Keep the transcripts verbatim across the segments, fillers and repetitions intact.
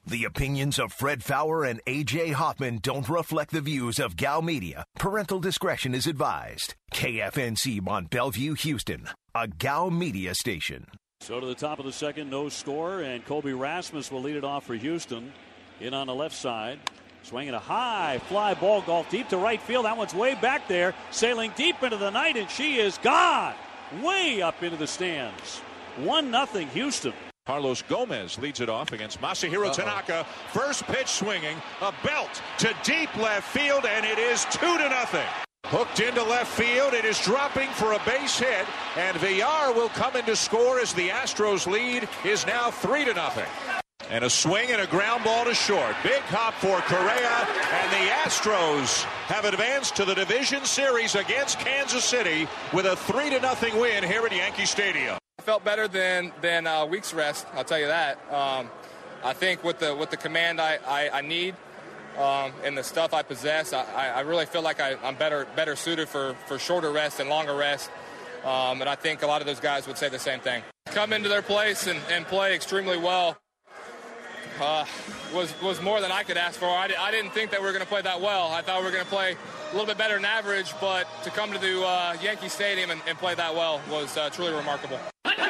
The opinions of Fred Faour and A J Hoffman don't reflect the views of Gal Media. Parental discretion is advised. K F N C Mont Bellevue, Houston, a Gal Media station. So to the top of the second, no score, and Colby Rasmus will lead it off for Houston. In on the left side, swinging a high fly ball golf deep to right field. That one's way back there, sailing deep into the night, and she is gone, way up into the stands. One nothing Houston. Carlos Gomez leads it off against Masahiro Uh-oh. Tanaka. First pitch swinging, a belt to deep left field, and it is two to nothing. Hooked into left field, it is dropping for a base hit, and Villar will come in to score as the Astros lead is now three to nothing. And a swing and a ground ball to short. Big hop for Correa, and the Astros have advanced to the division series against Kansas City with a three to nothing win here at Yankee Stadium. I felt better than than uh, week's rest. I'll tell you that. Um, I think with the with the command I I, I need um, and the stuff I possess, I, I really feel like I, I'm better better suited for for shorter rest and longer rest. Um, and I think a lot of those guys would say the same thing. Come into their place and, and play extremely well. Uh, was was more than I could ask for. I, I didn't think that we were going to play that well. I thought we were going to play a little bit better than average, but to come to the uh, Yankee Stadium and, and play that well was uh, truly remarkable.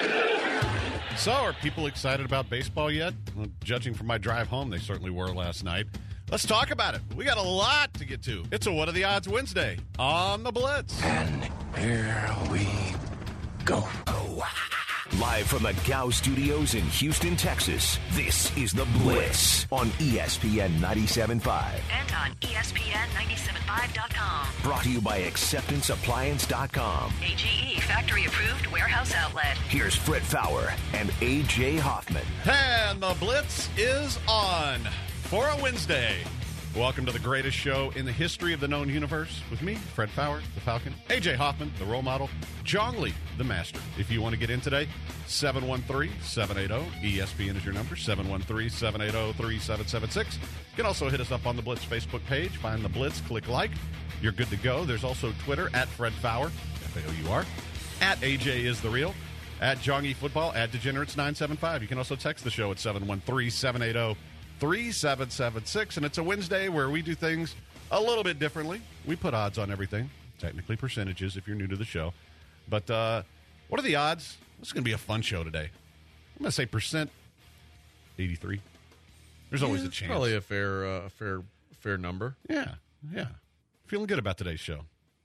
So, are people excited about baseball yet? Well, judging from my drive home, they certainly were last night. Let's talk about it. We got a lot to get to. It's a What Are the Odds Wednesday on the Blitz. And here we go. Live from the Gow Studios in Houston, Texas, this is The Blitz on E S P N ninety-seven point five. And on E S P N ninety-seven point five dot com. Brought to you by acceptance appliance dot com. A G E factory-approved warehouse outlet. Here's Fred Faour and A J Hoffman. And The Blitz is on for a Wednesday. Welcome to the greatest show in the history of the known universe with me, Fred Faour, the Falcon, A J Hoffman, the role model, Jong Lee, the master. If you want to get in today, seven one three, seven eight zero, E S P N is your number, seven one three, seven eight zero, three seven seven six. You can also hit us up on the Blitz Facebook page. Find the Blitz, click like. You're good to go. There's also Twitter, at Fred Faour, F A O U R, at A J is the real, at Jong E Football, at Degenerates nine seven five. You can also text the show at seven one three, seven eight zero, three seven seven six, and it's a Wednesday where we do things a little bit differently. We put odds on everything, technically percentages if you're new to the show. But uh, what are the odds? This is going to be a fun show today. I'm going to say percent eighty-three. There's always yeah, a chance. Probably a fair, uh, fair, fair number. Yeah, yeah. Feeling good about today's show.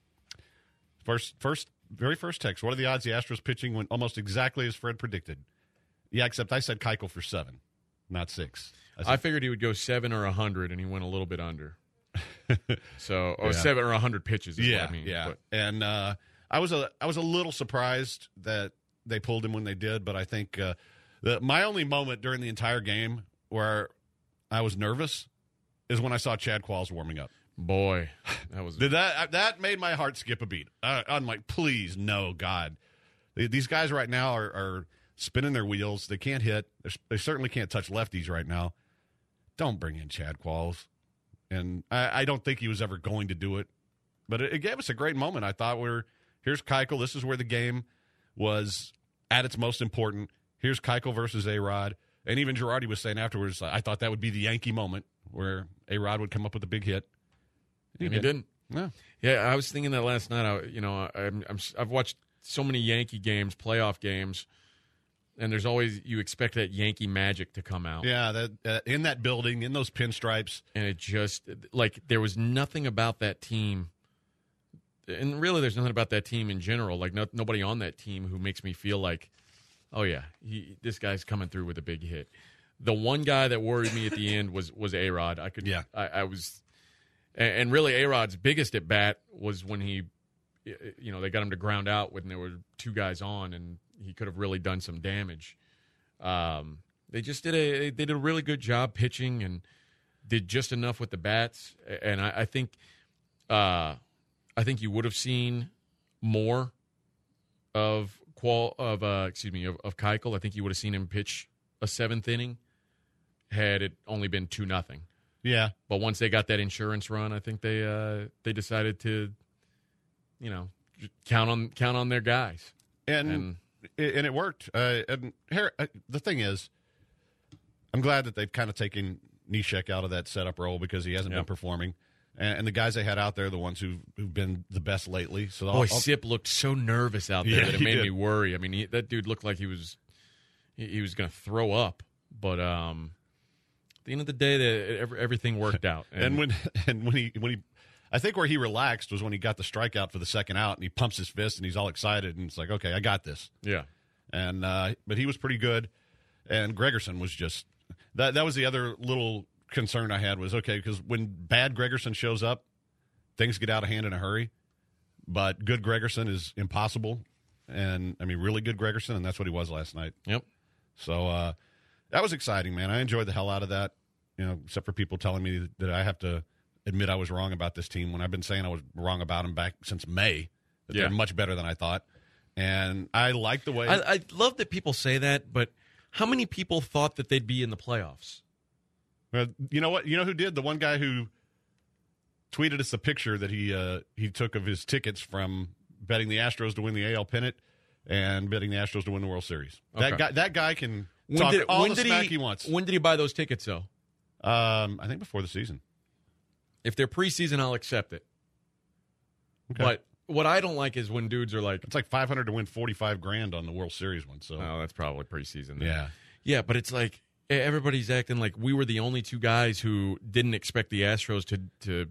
First, first, very first text. What are the odds the Astros pitching went almost exactly as Fred predicted? Yeah, except I said Keuchel for seven, not six. I, said, I figured he would go seven or a hundred, and he went a little bit under. So, or yeah. seven or a hundred pitches. Is yeah, what I mean. yeah. But. And uh, I was a, I was a little surprised that they pulled him when they did, but I think uh, the, my only moment during the entire game where I was nervous is when I saw Chad Qualls warming up. Boy, that was Did that that made my heart skip a beat. Uh, I'm like, please, no, God. These guys right now are, are spinning their wheels. They can't hit. They're, they certainly can't touch lefties right now. Don't bring in Chad Qualls. And I, I don't think he was ever going to do it. But it, it gave us a great moment. I thought we're, here's Keuchel. This is where the game was at its most important. Here's Keuchel versus A-Rod. And even Girardi was saying afterwards, I thought that would be the Yankee moment where A-Rod would come up with a big hit. He, and he didn't. No. Yeah, I was thinking that last night. I, you know, I'm, I'm, I've watched so many Yankee games, playoff games, and there's always, you expect that Yankee magic to come out. Yeah, that uh, in that building, in those pinstripes. And it just, like, there was nothing about that team, and really there's nothing about that team in general, like no, nobody on that team who makes me feel like, oh, yeah, he, this guy's coming through with a big hit. The one guy that worried me at the end was, was A-Rod. I could, yeah. I, I was... And really, A-Rod's biggest at bat was when he, you know, they got him to ground out when there were two guys on, and he could have really done some damage. Um, they just did a they did a really good job pitching and did just enough with the bats. And I, I think, uh, I think you would have seen more of qual of uh, excuse me of, of Keuchel. I think you would have seen him pitch a seventh inning had it only been two nothing. Yeah, but once they got that insurance run, I think they uh, they decided to, you know, count on count on their guys, and and, and it worked. Uh, and here, uh, the thing is, I'm glad that they've kind of taken Neshek out of that setup role because he hasn't yep. been performing. And, and the guys they had out there are the ones who, who've been the best lately. So Boy, I'll, Sip looked so nervous out there yeah, that it made did. me worry. I mean, he, that dude looked like he was he, he was going to throw up. But um, at the end of the day, the, every, everything worked out. And, and when and when he when he, I think where he relaxed was when he got the strikeout for the second out, and he pumps his fist and he's all excited and it's like, okay, I got this. Yeah. And uh, but he was pretty good, and Gregerson was just that. That was the other little concern I had was okay because when bad Gregerson shows up, things get out of hand in a hurry. But good Gregerson is impossible, and I mean really good Gregerson, and that's what he was last night. Yep. So uh, that was exciting, man. I enjoyed the hell out of that. You know, except for people telling me that I have to admit I was wrong about this team when I've been saying I was wrong about them back since May. That yeah. They're much better than I thought. And I like the way I, I love that people say that, but how many people thought that they'd be in the playoffs? Uh, you know what? You know who did? The one guy who tweeted us a picture that he uh, he took of his tickets from betting the Astros to win the A L pennant and betting the Astros to win the World Series. Okay. That guy, that guy can when talk did, all when the did smack he, he wants. When did he buy those tickets, though? Um, I think before the season. If they're preseason, I'll accept it. Okay. But what I don't like is when dudes are like, it's like five hundred to win forty-five grand on the World Series one. So, oh, that's probably preseason. Then. Yeah. Yeah, but it's like everybody's acting like we were the only two guys who didn't expect the Astros to to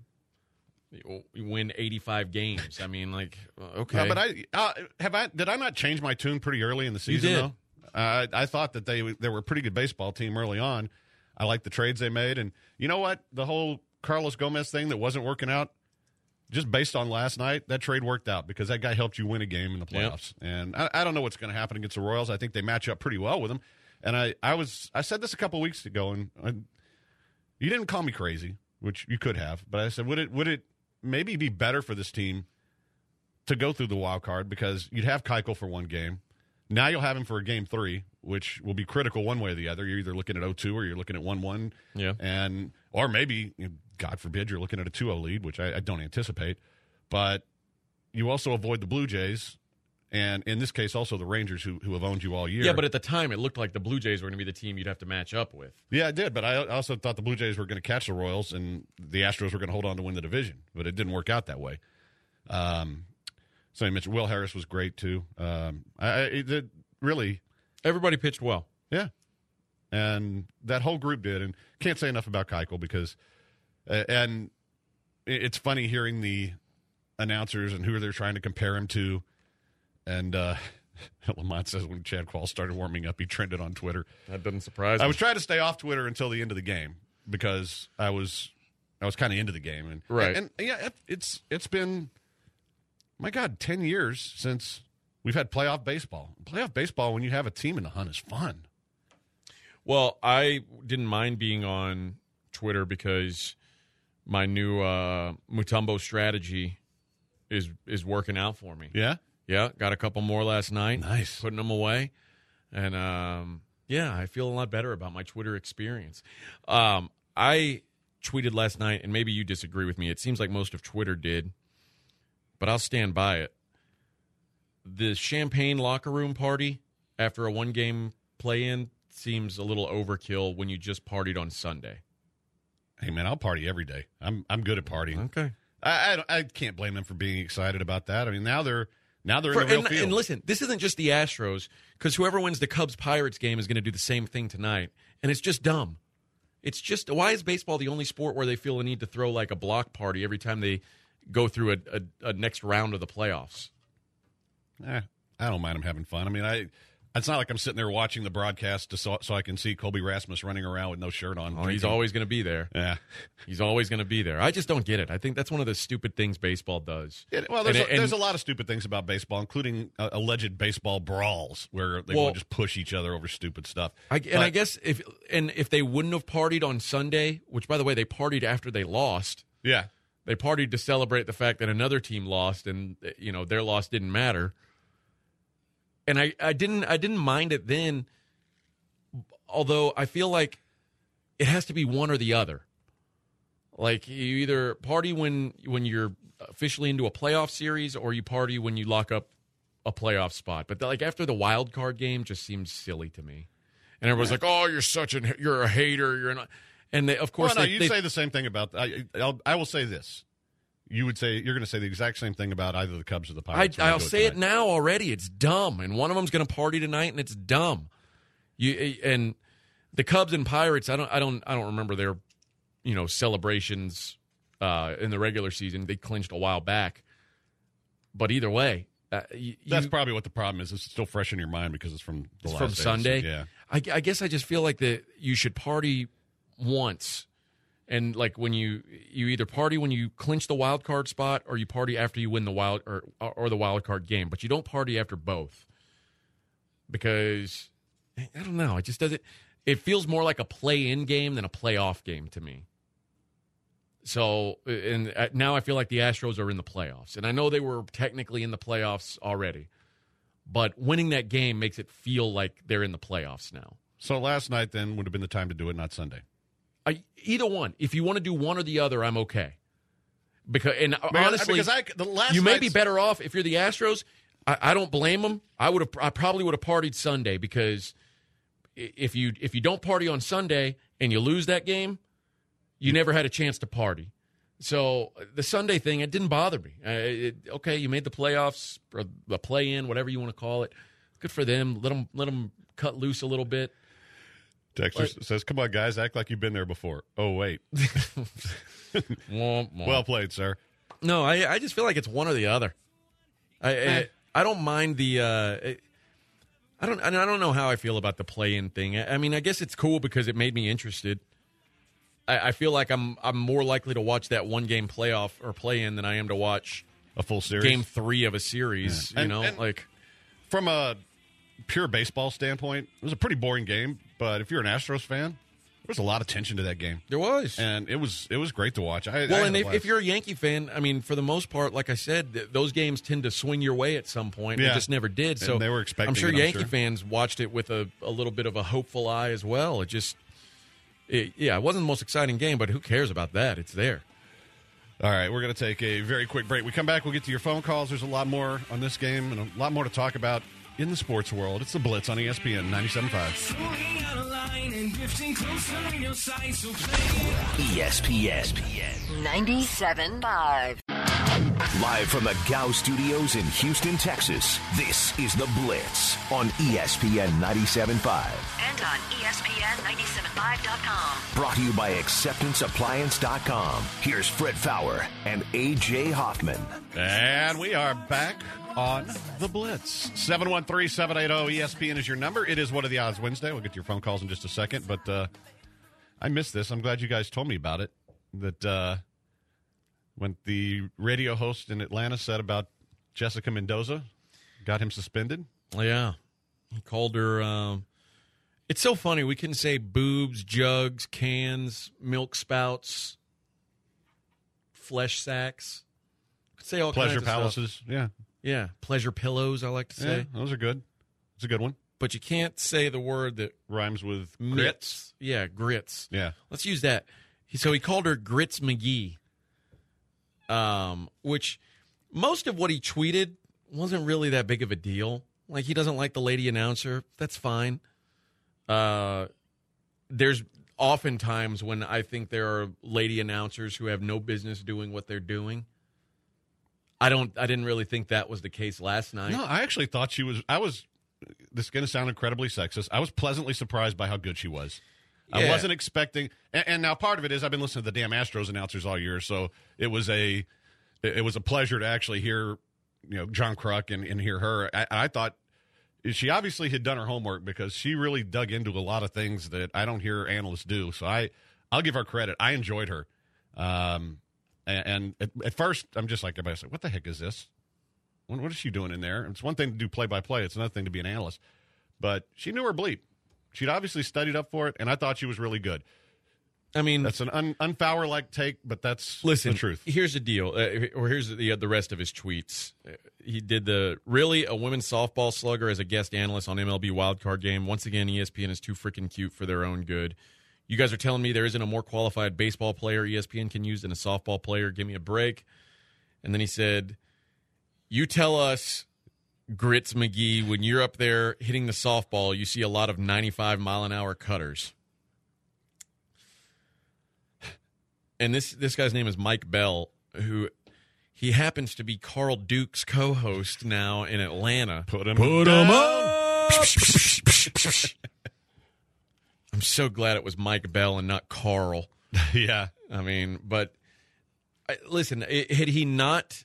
win eighty-five games. I mean, like, okay. No, but I uh, have I did I not change my tune pretty early in the season? You did. Though uh, I thought that they they were a pretty good baseball team early on. I liked the trades they made, and you know what? The whole Carlos Gomez thing that wasn't working out, just based on last night, that trade worked out because that guy helped you win a game in the playoffs. Yep. And I, I don't know what's going to happen against the Royals. I think they match up pretty well with them. And I, I was I said this a couple of weeks ago, and I, you didn't call me crazy, which you could have, but I said, would it would it maybe be better for this team to go through the wild card because you'd have Keuchel for one game. Now you'll have him for a game three, which will be critical one way or the other. You're either looking at oh two or you're looking at one one. Yeah. And or maybe, God forbid, you're looking at a two oh lead, which I, I don't anticipate. But you also avoid the Blue Jays, and in this case also the Rangers who, who have owned you all year. Yeah, but at the time it looked like the Blue Jays were going to be the team you'd have to match up with. Yeah, it did, but I also thought the Blue Jays were going to catch the Royals and the Astros were going to hold on to win the division, but it didn't work out that way. Um, so you mentioned Will Harris was great too. Um, I, I it, really everybody pitched well. Yeah, and that whole group did, and can't say enough about Keuchel because, uh, and it's funny hearing the announcers and who they're trying to compare him to, and uh, Lamont says when Chad Quall started warming up, he trended on Twitter. That doesn't surprise me. I was trying to stay off Twitter until the end of the game because I was I was kind of into the game, and right, and, and yeah, it, it's it's been my God, ten years since we've had playoff baseball. Playoff baseball, when you have a team in the hunt, is fun. Well, I didn't mind being on Twitter because my new uh, Mutombo strategy is is working out for me. Yeah? Yeah, got a couple more last night. Nice. Putting them away. And, um, yeah, I feel a lot better about my Twitter experience. Um, I tweeted last night, and maybe you disagree with me. It seems like most of Twitter did, but I'll stand by it. The champagne locker room party after a one-game play-in seems a little overkill when you just partied on Sunday. Hey, man, I'll party every day. I'm I'm good at partying. Okay. I, I, I can't blame them for being excited about that. I mean, now they're now they're For, in the real and, field. and listen, this isn't just the Astros, because whoever wins the Cubs-Pirates game is going to do the same thing tonight, and it's just dumb. It's just, why is baseball the only sport where they feel the need to throw like a block party every time they go through a, a, a next round of the playoffs? Eh, I don't mind them having fun. I mean, I it's not like I'm sitting there watching the broadcast to, so, so I can see Colby Rasmus running around with no shirt on. Oh, he's always going to be there. Yeah. He's always going to be there. I just don't get it. I think that's one of the stupid things baseball does. Yeah, well, there's, and, a, and, there's a lot of stupid things about baseball, including uh, alleged baseball brawls where they well, want to just push each other over stupid stuff. I, and but, I guess if and if they wouldn't have partied on Sunday, which, by the way, they partied after they lost. Yeah. They partied to celebrate the fact that another team lost and, you know, their loss didn't matter. And I, I didn't I didn't mind it then, although I feel like it has to be one or the other. Like, you either party when when you're officially into a playoff series, or you party when you lock up a playoff spot. But, like, after the wild card game just seems silly to me. and everyone's like, "Oh, you're such a you're a hater. You're not." And they, of course, well, no, they, you they, say the same thing about. I, I'll, I will say this. You would say you're going to say the exact same thing about either the Cubs or the Pirates. I, I'll say it now already. It's dumb, and one of them's going to party tonight, and it's dumb. You and the Cubs and Pirates. I don't. I don't. I don't remember their, you know, celebrations uh, in the regular season. They clinched a while back, but either way, uh, you, that's probably what the problem is. It's still fresh in your mind because it's from the it's last from days. Sunday. Yeah, I, I guess I just feel like that you should party once. And like when you you either party when you clinch the wild card spot, or you party after you win the wild or or the wild card game, but you don't party after both, because I don't know, it just doesn't. It feels more like a play-in game than a playoff game to me. So and now I feel like the Astros are in the playoffs, and I know they were technically in the playoffs already, but winning that game makes it feel like they're in the playoffs now. So last night then would have been the time to do it, not Sunday. I, either one. If you want to do one or the other, I'm okay. Because and because, honestly, because I, the last you may night's... be better off if you're the Astros. I, I don't blame them. I would have. I probably would have partied Sunday, because if you if you don't party on Sunday and you lose that game, you never had a chance to party. So the Sunday thing, it didn't bother me. Uh, it, okay, you made the playoffs or the play-in, whatever you want to call it. Good for them. Let them let them cut loose a little bit. Texter like, says, "Come on, guys, act like you've been there before." Oh, wait. womp, womp. Well played, sir. No, I I just feel like it's one or the other. I I, I don't mind the. Uh, I don't I don't know how I feel about the play-in thing. I, I mean, I guess it's cool because it made me interested. I, I feel like I'm I'm more likely to watch that one game playoff or play-in than I am to watch a full series, game three of a series. Yeah. You and, know, and like from a pure baseball standpoint, it was a pretty boring game. But if you're an Astros fan, there was a lot of tension to that game. There was, and it was it was great to watch. I, well, I and if, if you're a Yankee fan, I mean, for the most part, like I said, th- those games tend to swing your way at some point. Yeah. It just never did. So and they were expecting. I'm sure it, Yankee I'm sure. fans watched it with a, a little bit of a hopeful eye as well. It just, it, yeah, it wasn't the most exciting game, but who cares about that? It's there. All right, we're going to take a very quick break. We come back, we'll get to your phone calls. There's a lot more on this game and a lot more to talk about in the sports world. It's the Blitz on E S P N ninety-seven point five. E S P N ninety-seven point five. Live from the Gow Studios in Houston, Texas, this is the Blitz on E S P N ninety-seven point five. And on E S P N ninety-seven point five dot com. Brought to you by acceptance appliance dot com. Here's Fred Fowler and A J Hoffman. And we are back on the Blitz. seven one three, seven eight zero, E S P N is your number. It is What Are the Odds Wednesday. We'll get to your phone calls in just a second. But uh, I missed this. I'm glad you guys told me about it. That uh, when the radio host in Atlanta said about Jessica Mendoza, got him suspended. Yeah. He called her... Um, it's so funny. We can say boobs, jugs, cans, milk spouts, flesh sacks. We could say all Pleasure kinds of palaces. stuff. Yeah. Yeah. Pleasure pillows, I like to say. Yeah, those are good. It's a good one. But you can't say the word that rhymes with grits. grits. Yeah, grits. Yeah. Let's use that. He, so he called her Grits McGee, um, which most of what he tweeted wasn't really that big of a deal. Like, he doesn't like the lady announcer. That's fine. Uh, there's often times when I think there are lady announcers who have no business doing what they're doing. I don't. I didn't really think that was the case last night. No, I actually thought she was. I was. This is going to sound incredibly sexist. I was pleasantly surprised by how good she was. Yeah. I wasn't expecting. And, and now part of it is I've been listening to the damn Astros announcers all year, so it was a. It was a pleasure to actually hear, you know, John Kruk and, and hear her. I, I thought she obviously had done her homework because she really dug into a lot of things that I don't hear analysts do. So I, I'll give her credit. I enjoyed her. Um, and, and at, at first, I'm just like, everybody's like, what the heck is this? What, what is she doing in there? It's one thing to do play-by-play. It's another thing to be an analyst. But she knew her bleep. She'd obviously studied up for it, and I thought she was really good. I mean, that's an un, unfower-like take, but that's listen, the truth. Here's the deal, uh, or here's the the rest of his tweets. Uh, he did the really a women's softball slugger as a guest analyst on M L B Wildcard Game. Once again, E S P N is too freaking cute for their own good. You guys are telling me there isn't a more qualified baseball player E S P N can use than a softball player. Give me a break. And then he said, "You tell us Grits McGee, when you're up there hitting the softball, you see a lot of ninety-five mile an hour cutters. And this this guy's name is Mike Bell, who he happens to be Carl Duke's co-host now in Atlanta. Put him, Put down. him up. I'm so glad it was Mike Bell and not Carl. Yeah. I mean, but I, listen, it, had he not...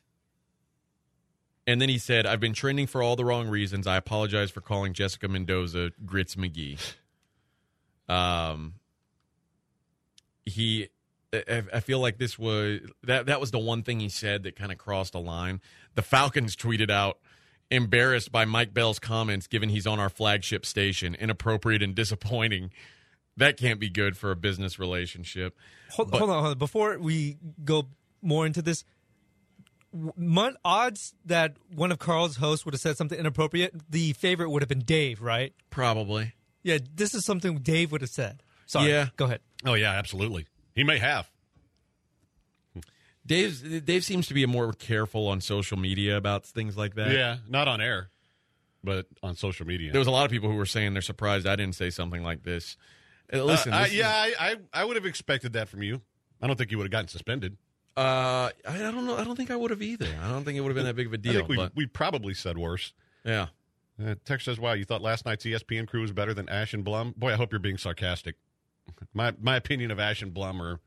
And then he said, I've been trending for all the wrong reasons. I apologize for calling Jessica Mendoza Grits McGee. Um, he... I feel like this was that that was the one thing he said that kind of crossed a line. The Falcons tweeted out, embarrassed by Mike Bell's comments given he's on our flagship station, inappropriate and disappointing. That can't be good for a business relationship. Hold, but, hold on, hold on. Before we go more into this, mon- odds that one of Carl's hosts would have said something inappropriate, the favorite would have been Dave, right? Probably. Yeah, this is something Dave would have said. Sorry. Yeah. Go ahead. Oh, yeah, absolutely. He may have. Dave's, Dave seems to be more careful on social media about things like that. Yeah, not on air, but on social media. There was a lot of people who were saying they're surprised I didn't say something like this. Uh, listen, uh, this I, yeah, is, I, I, I would have expected that from you. I don't think you would have gotten suspended. uh, I, I don't know. I don't think I would have either. I don't think it would have been that big of a deal. I think we, but we probably said worse. yeah. Uh, Tex says, wow, you thought last night's E S P N crew was better than Ash and Blum? Boy, I hope you're being sarcastic. My my opinion of Ash and Blum are,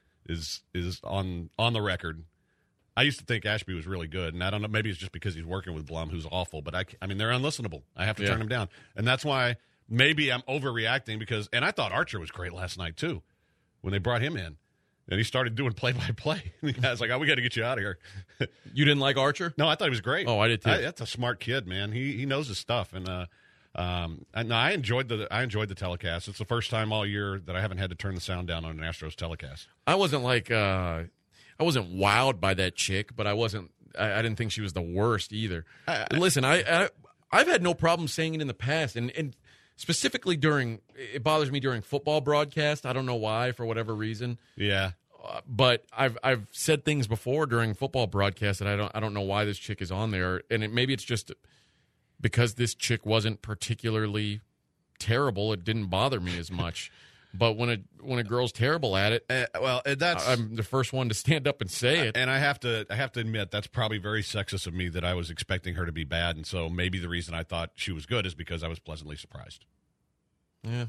is is on on the record. I used to think Ashby was really good, and I don't know, maybe it's just because he's working with Blum, who's awful, but I, I mean, they're unlistenable. I have to Yeah. turn them down. And that's why maybe I'm overreacting because, and I thought Archer was great last night, too, when they brought him in. And he started doing play-by-play. And the guy's like, oh, we got to get you out of here. You didn't like Archer? No, I thought he was great. Oh, I did, too. I, that's a smart kid, man. He he knows his stuff. And uh, um, I, no, I enjoyed the I enjoyed the telecast. It's the first time all year that I haven't had to turn the sound down on an Astros telecast. I wasn't like, uh, I wasn't wowed by that chick, but I wasn't, I, I didn't think she was the worst either. I, I, Listen, I, I, I've had no problem saying it in the past, and, and specifically during, it bothers me during football broadcast. I don't know why, for whatever reason. Yeah. Uh, but I've I've said things before during football broadcasts that I don't I don't know why this chick is on there, and it, maybe it's just because this chick wasn't particularly terrible. It didn't bother me as much. But when a when a girl's terrible at it, Uh, well, uh, that's I'm the first one to stand up and say it. And I have to I have to admit that's probably very sexist of me that I was expecting her to be bad, and so maybe the reason I thought she was good is because I was pleasantly surprised. Yeah,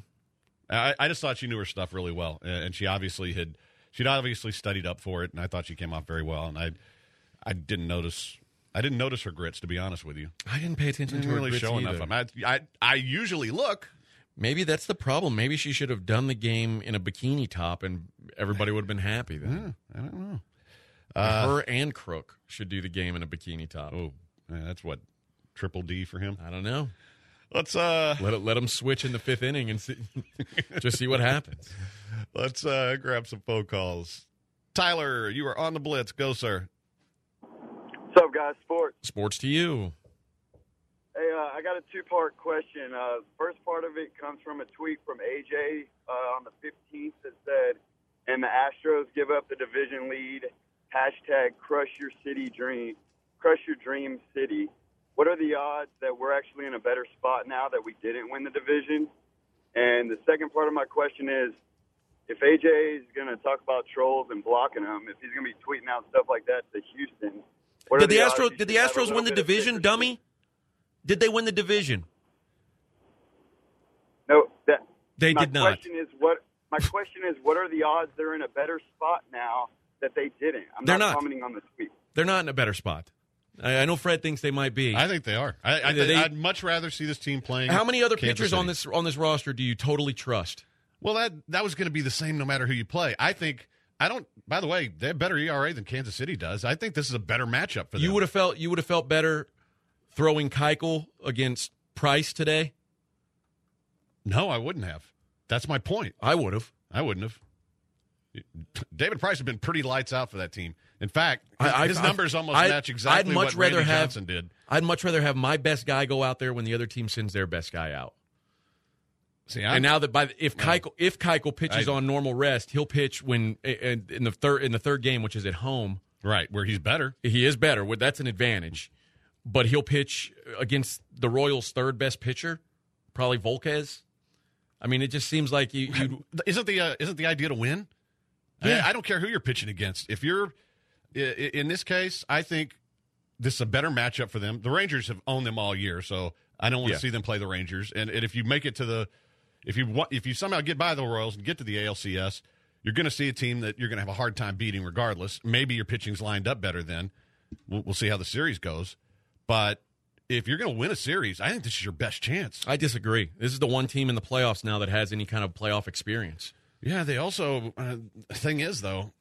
I, I just thought she knew her stuff really well, and she obviously had she'd obviously studied up for it, and I thought she came off very well. And I I didn't notice I didn't notice her grits, to be honest with you. I didn't pay attention Didn't to her really grits show either. enough of them. I, I I usually look. Maybe that's the problem. Maybe she should have done the game in a bikini top, and everybody would have been happy then. Yeah, I don't know. Uh, her and Crook should do the game in a bikini top. Oh, yeah, that's what triple D for him. I don't know. Let's uh Let it let them switch in the fifth inning and see, just see what happens. let's uh grab some phone calls. Tyler, you are on the blitz. Go, sir. What's up, guys? Sports. Sports to you. Hey, uh, I got a two-part question. Uh, the first part of it comes from a tweet from A J uh, on the fifteenth that said, and the Astros give up the division lead, hashtag crush your city dream, crush your dream city. What are the odds that we're actually in a better spot now that we didn't win the division? And the second part of my question is, if A J is going to talk about trolls and blocking them, if he's going to be tweeting out stuff like that to Houston, what Did are the odds Astros he did the should have a Astros little win the bit of division, citrus? dummy? Did they win the division? No, that They my did not. Question is what my question is what are the odds they're in a better spot now that they didn't? I'm They're not, not. commenting on the tweet. They're not in a better spot. I, I know Fred thinks they might be. I think they are. I, I They- think I'd much rather see this team playing. How many other Kansas pitchers on City. this on this roster do you totally trust? Well, that that was going to be the same no matter who you play. I think. I don't. By the way, they have better E R A than Kansas City does. I think this is a better matchup for them. You would have felt you would have felt better throwing Keuchel against Price today. No, I wouldn't have. That's my point. I would have. I wouldn't have. David Price has been pretty lights out for that team. In fact, his, I, I, his numbers almost I, match exactly I'd much what Randy rather have, Johnson did. I'd much rather have my best guy go out there when the other team sends their best guy out. See, and now that by the, if Keuchel if Keuchel pitches I- on normal rest, he'll pitch when in, in the third in the third game, which is at home. Right, where he's better. He is better. Well, that's an advantage. but he'll pitch against the Royals' third best pitcher, probably Volquez. I mean, it just seems like you. you isn't the uh, isn't the idea to win? Yeah. I, I don't care who you're pitching against. If you're in this case, I think this is a better matchup for them. The Rangers have owned them all year, so I don't want to Yeah. see them play the Rangers. And, and if you make it to the, if you want, if you somehow get by the Royals and get to the A L C S, you're going to see a team that you're going to have a hard time beating regardless. Maybe your pitching's lined up better then. We'll, we'll see how the series goes. But if you're going to win a series, I think this is your best chance. I disagree. This is the one team in the playoffs now that has any kind of playoff experience. Yeah, they also, uh, the thing is, though,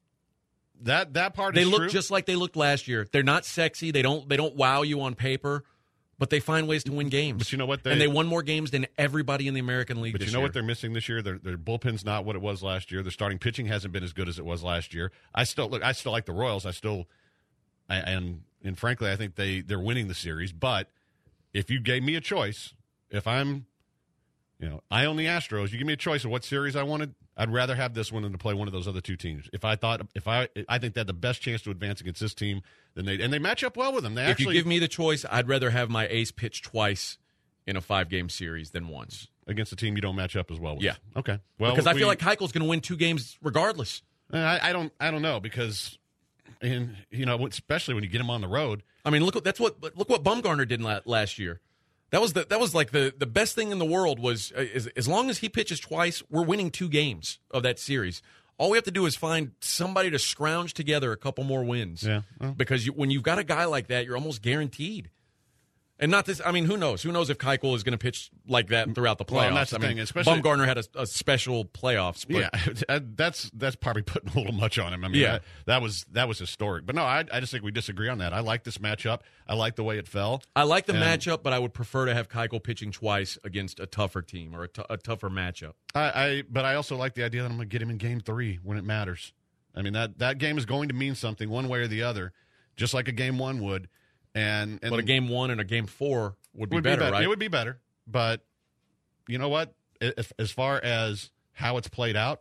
that that part They is look true. just like they looked last year. They're not sexy. They don't they don't wow you on paper, but they find ways to win games. But you know what? They, and they won more games than everybody in the American League But this you know year. what they're missing this year? Their, their bullpen's not what it was last year. Their starting pitching hasn't been as good as it was last year. I still look. I still like the Royals. I still, I, and and frankly, I think they they're winning the series. But if you gave me a choice, if I'm, you know, I own the Astros, you give me a choice of what series I wanted, I'd rather have this one than to play one of those other two teams. If I thought, if I, I think they had the best chance to advance against this team, then they and they match up well with them. They if actually you give me the choice, I'd rather have my ace pitch twice in a five-game series than once. against a team you don't match up as well with. Yeah. Okay. Well, because I we- feel like Keuchel's going to win two games regardless. I, I don't. I don't know because, and you know, especially when you get him on the road. I mean, look what that's what look what Bumgarner did la- last year. That was the that was like the, the best thing in the world was uh, as, as long as he pitches twice, we're winning two games of that series. All we have to do is find somebody to scrounge together a couple more wins. Yeah, well. Because you, when you've got a guy like that, you're almost guaranteed. And not this. I mean, who knows? Who knows if Keuchel is going to pitch like that throughout the playoffs? Well, and that's the I mean, thing, especially- Bumgarner had a, a special playoffs. But Yeah, that's that's probably putting a little much on him. I mean, Yeah. that, that was that was historic. But no, I, I just think we disagree on that. I like this matchup. I like the way it fell. I like the And matchup, but I would prefer to have Keuchel pitching twice against a tougher team or a, t- a tougher matchup. I, I but I also like the idea that I'm going to get him in game three when it matters. I mean that that game is going to mean something one way or the other, just like a game one would. And, and But a game one and a game four would be would better, be better. right? It would be better. But you know what? As, as far as how it's played out,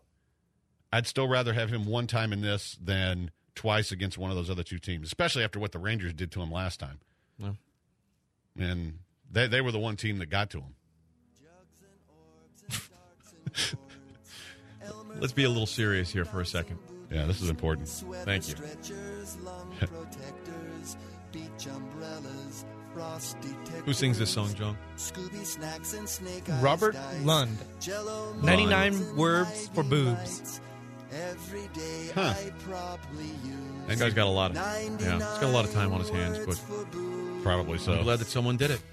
I'd still rather have him one time in this than twice against one of those other two teams, especially after what the Rangers did to him last time. Yeah. And they they were the one team that got to him. Let's be a little serious here for a second. Yeah, this is important. Thank you. Who sings this song, John? Robert Lund. ninety-nine words for boobs. Huh. That guy's got a lot of yeah, he's got a lot of time on his hands, but Probably so. I'm glad that someone did it.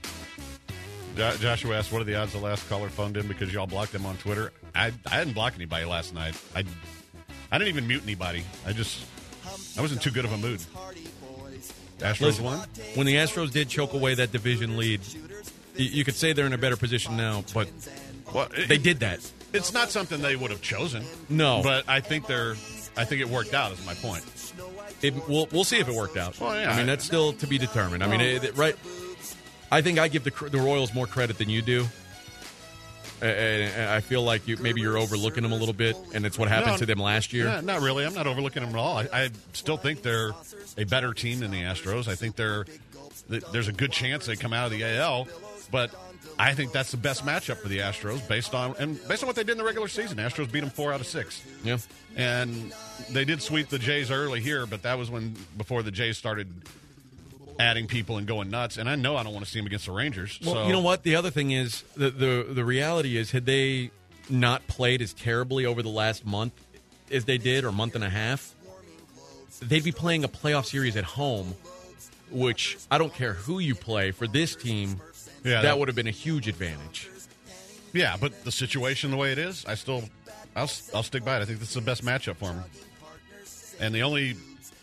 Jo- Joshua asked, what are the odds the last caller phoned in because y'all blocked them on Twitter? I I didn't block anybody last night. I I didn't even mute anybody. I just, I was in too good of a mood. Astros Listen, won? when the Astros did choke away that division lead, you, you could say they're in a better position now, but Well, it- they did that. It's not something they would have chosen. No. But I think they're, I think it worked out is my point. It, we'll we'll see if it worked out. Well, yeah, I mean, I- that's still to be determined. I mean, it, it- right? I think I give the cr- the Royals more credit than you do. And, and I feel like you maybe you're overlooking them a little bit, and it's what happened No, to them last year. Yeah, not really. I'm not overlooking them at all. I, I still think they're a better team than the Astros. I think they're th- there's a good chance they come out of the A L, but I think that's the best matchup for the Astros based on and based on what they did in the regular season. Astros beat them four out of six. Yeah. And they did sweep the Jays early here, but that was when before the Jays started adding people and going nuts. And I know I don't want to see them against the Rangers. Well, so you know what? The other thing is the, the the reality is, had they not played as terribly over the last month as they did, or month and a half, they'd be playing a playoff series at home. Which I don't care who you play for this team. Yeah, that, that- would have been a huge advantage. Yeah, but the situation the way it is, I still, I'll, I'll stick by it. I think this is the best matchup for them. And the only,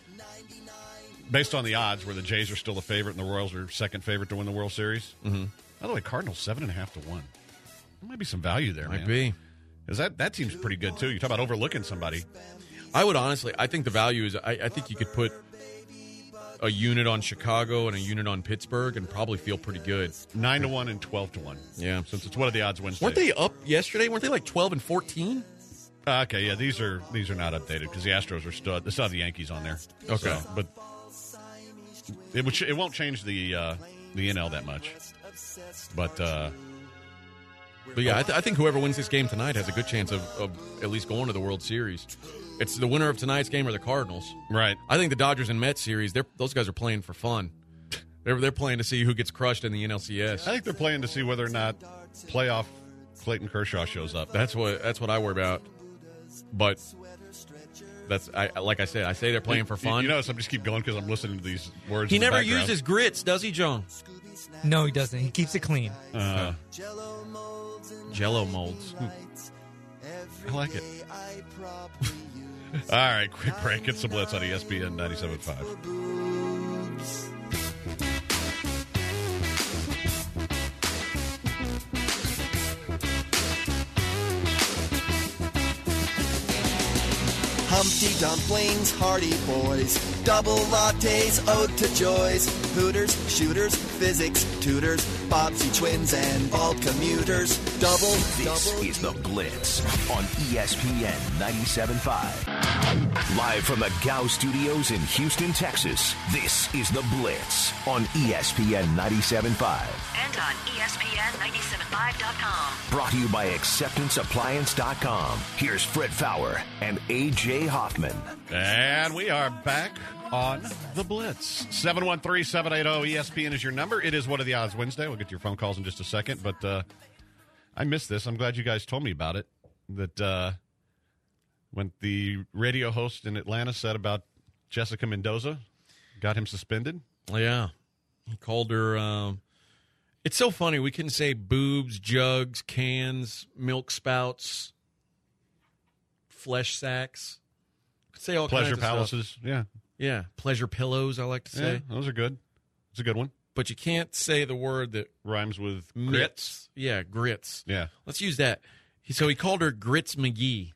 based on the odds, where the Jays are still the favorite and the Royals are second favorite to win the World Series. Mm-hmm. By the way, Cardinals seven and a half to one. There might be some value there, Might man. be. Because that, that team's pretty good, too. You talk about overlooking somebody. I would honestly, I think the value is, I, I think you could put a unit on Chicago and a unit on Pittsburgh and probably feel pretty good. nine to one and twelve to one. Yeah. Since it's what are the odds Wednesday? Weren't they up yesterday? Weren't they like twelve and fourteen? Uh, okay, yeah, these are these are not updated because the Astros are still, they still have the Yankees on there. Okay. So, but it would, it won't change the uh, the N L that much. But uh, but yeah, I, th- I think whoever wins this game tonight has a good chance of, of at least going to the World Series. It's the winner of tonight's game or the Cardinals. Right. I think the Dodgers and Mets series, they're, those guys are playing for fun. They're they're playing to see who gets crushed in the N L C S. I think they're playing to see whether or not playoff Clayton Kershaw shows up. That's what that's what I worry about. But that's I like I said, I say they're playing for fun. You, you notice I'm just keep going because I'm listening to these words. He in the never background. uses grits, does he, John? No, he doesn't. He keeps it clean. Uh, Jello molds. I like it. All right, quick break. It's the Blitz on E S P N ninety-seven point five. Humpty Dumplings, Hardy Boys, double lattes, ode to joys, Hooters, shooters, physics, tutors, Bobsy twins, and bald commuters, double, This double. is the Blitz on E S P N ninety-seven point five. Live from the Gow Studios in Houston, Texas, this is the Blitz on E S P N ninety-seven point five. And on E S P N ninety-seven point five dot com. Brought to you by acceptance appliance dot com. Here's Fred Fowler and A J Hoffman. And we are back on the Blitz. seven one three, seven eight zero, E S P N is your number. It is What Are the Odds Wednesday. We'll get to your phone calls in just a second. But uh, I missed this. I'm glad you guys told me about it. That uh, when the radio host in Atlanta said about Jessica Mendoza, got him suspended. Yeah. He called her... Um, it's so funny. We can say boobs, jugs, cans, milk spouts, flesh sacks. Could say all Pleasure kinds of palaces. stuff. Yeah. Yeah. Pleasure pillows, I like to say. Yeah, those are good. It's a good one. But you can't say the word that rhymes with grits. grits. Yeah, grits. Yeah. Let's use that. He, so he called her Grits McGee,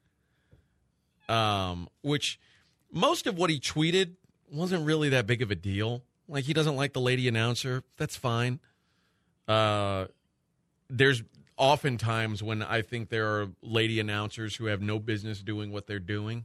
um, which most of what he tweeted wasn't really that big of a deal. Like, he doesn't like the lady announcer. That's fine. Uh, there's often times when I think there are lady announcers who have no business doing what they're doing.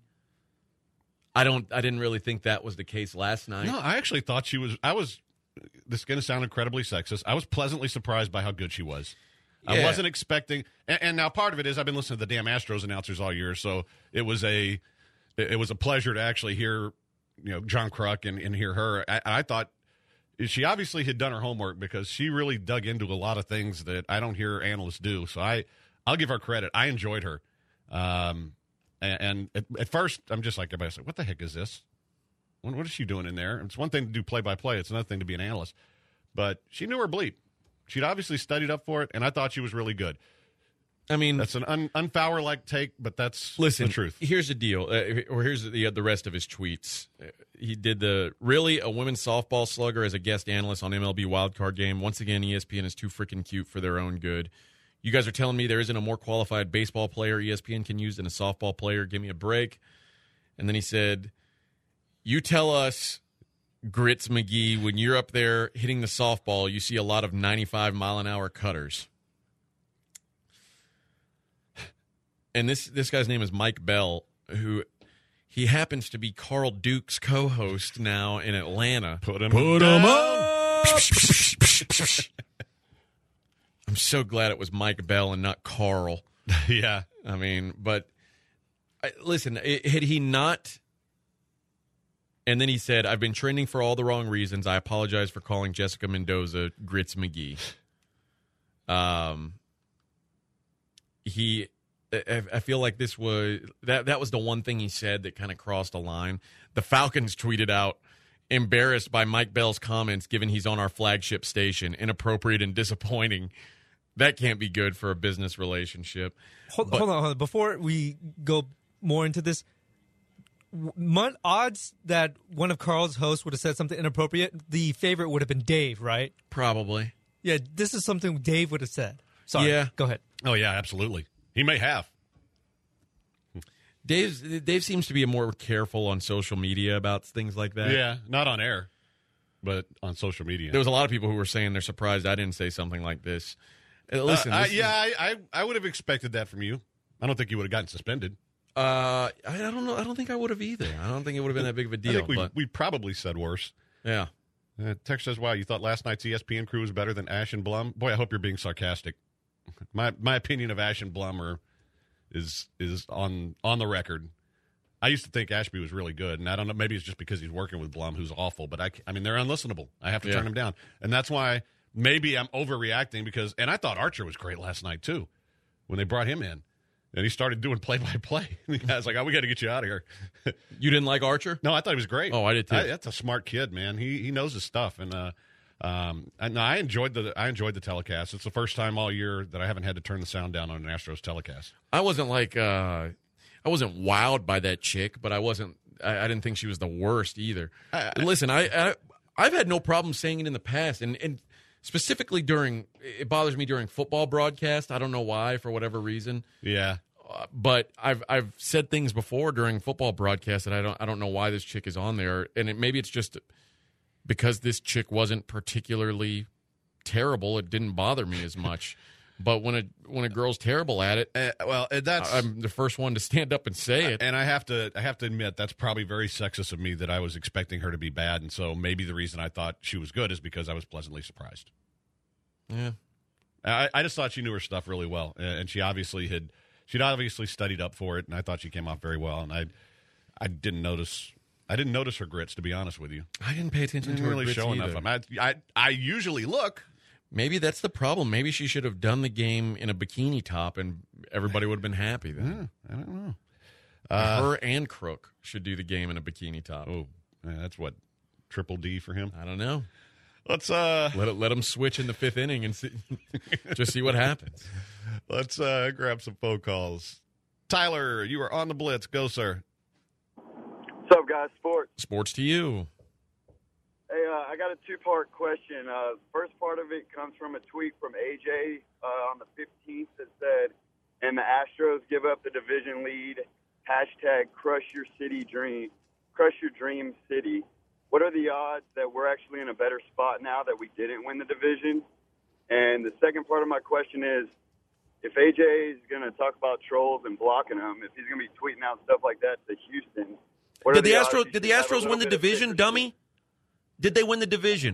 I don't. I didn't really think that was the case last night. No, I actually thought she was. I was. This is going to sound incredibly sexist. I was pleasantly surprised by how good she was. Yeah. I wasn't expecting. And, and now part of it is I've been listening to the damn Astros announcers all year, so it was a. It was a pleasure to actually hear, you know, John Kruk and, and hear her. I, I thought she obviously had done her homework because she really dug into a lot of things that I don't hear analysts do. So I, I'll give her credit. I enjoyed her. Um, and, and at, at first I'm just like everybody. I said, "What the heck is this? What, what is she doing in there?" It's one thing to do play by play. It's another thing to be an analyst. But she knew her bleep. She'd obviously studied up for it, and I thought she was really good. I mean, that's an un, unfower like take, but that's listen, the truth. Here's the deal, uh, or here's the the rest of his tweets. Uh, he did the really a women's softball slugger as a guest analyst on M L B Wildcard Game. Once again, E S P N is too freaking cute for their own good. You guys are telling me there isn't a more qualified baseball player E S P N can use than a softball player. Give me a break. And then he said, "You tell us, Grits McGee, when you're up there hitting the softball, you see a lot of ninety-five mile an hour cutters." And this this guy's name is Mike Bell, who he happens to be Carl Duke's co-host now in Atlanta. Put him, Put down. him up. I'm so glad it was Mike Bell and not Carl. Yeah. I mean, but I, listen, it, had he not... And then he said, "I've been trending for all the wrong reasons. I apologize for calling Jessica Mendoza Grits McGee." Um, he... I feel like this was that that was the one thing he said that kind of crossed a line. The Falcons tweeted out, "Embarrassed by Mike Bell's comments given he's on our flagship station. Inappropriate and disappointing." That can't be good for a business relationship. Hold, but, hold on, hold on. Before we go more into this, mon- odds that one of Carl's hosts would have said something inappropriate, the favorite would have been Dave, right? Probably. Yeah, this is something Dave would have said. Sorry. Yeah. Go ahead. Oh, yeah, absolutely. He may have. Dave Dave seems to be more careful on social media about things like that. Yeah, not on air, but on social media. There was a lot of people who were saying they're surprised I didn't say something like this. Uh, listen, uh, I, this yeah, is, I, I I would have expected that from you. I don't think you would have gotten suspended. Uh, I, I don't know. I don't think I would have either. I don't think it would have been that big of a deal. I think we but, we probably said worse. Yeah. Uh, Tex says, wow, you thought last night's E S P N crew was better than Ash and Blum? Boy, I hope you're being sarcastic. My my opinion of Ash and Blum are, is is on on the record. I used to think Ashby was really good, and I don't know, maybe it's just because he's working with Blum, who's awful, but I, I mean, they're unlistenable. I have to yeah. turn them down. And that's why maybe I'm overreacting because, and I thought Archer was great last night, too, when they brought him in. And he started doing play-by-play. I was like, oh, we got to get you out of here. You didn't like Archer? No, I thought he was great. Oh, I did, too. I, that's a smart kid, man. He he knows his stuff. And uh, um, and I enjoyed the I enjoyed the telecast. It's the first time all year that I haven't had to turn the sound down on an Astros telecast. I wasn't like... Uh... I wasn't wowed by that chick, but I wasn't. I, I didn't think she was the worst either. I, I, Listen, I, I I've had no problem saying it in the past, and and specifically during. It bothers me during football broadcast. I don't know why, for whatever reason. Yeah, uh, but I've I've said things before during football broadcast that I don't I don't know why this chick is on there, and it, maybe it's just because this chick wasn't particularly terrible. It didn't bother me as much. But when a when a girl's terrible at it, uh, well, that's I'm the first one to stand up and say it. And I have to I have to admit that's probably very sexist of me that I was expecting her to be bad, and so maybe the reason I thought she was good is because I was pleasantly surprised. Yeah, I, I just thought she knew her stuff really well, and she obviously had she'd obviously studied up for it, and I thought she came off very well. And I I didn't notice I didn't notice her grits, to be honest with you. I didn't pay attention didn't to her really grits show either. enough. I, I I usually look. Maybe that's the problem. Maybe she should have done the game in a bikini top, and everybody would have been happy then. Yeah, I don't know. Uh, Her and Crook should do the game in a bikini top. Oh, yeah, that's what, triple D for him? I don't know. Let's uh let it, let him switch in the fifth inning and see, just see what happens. Let's uh, grab some phone calls. Tyler, you are on the Blitz. Go, sir. What's up, guys? Sports. Sports to you. Hey, uh, I got a two-part question. Uh, first part of it comes from a tweet from A J uh, on the fifteenth that said, and the Astros give up the division lead, hashtag crush your city dream, crush your dream city. What are the odds that we're actually in a better spot now that we didn't win the division? And the second part of my question is, if A J is going to talk about trolls and blocking them, if he's going to be tweeting out stuff like that to Houston, what did are the, the Astros odds did the have a Astros little win the bit of division, thicker dummy? skin? Did they win the division?